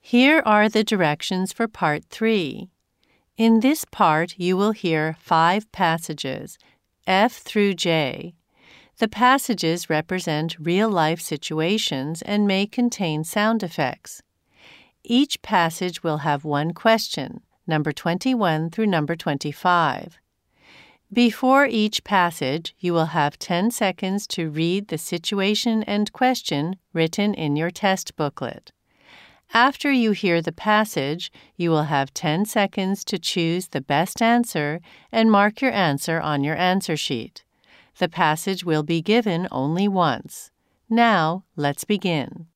Here are the directions for Part 3. In this part, you will hear 5 passages, F through J. The passages represent real-life situations and may contain sound effects. Each passage will have one question, number 21 through number 25. Before each passage, you will have 10 seconds to read the situation and question written in your test booklet. After you hear the passage, you will have 10 seconds to choose the best answer and mark your answer on your answer sheet. The passage will be given only once. Now, let's begin.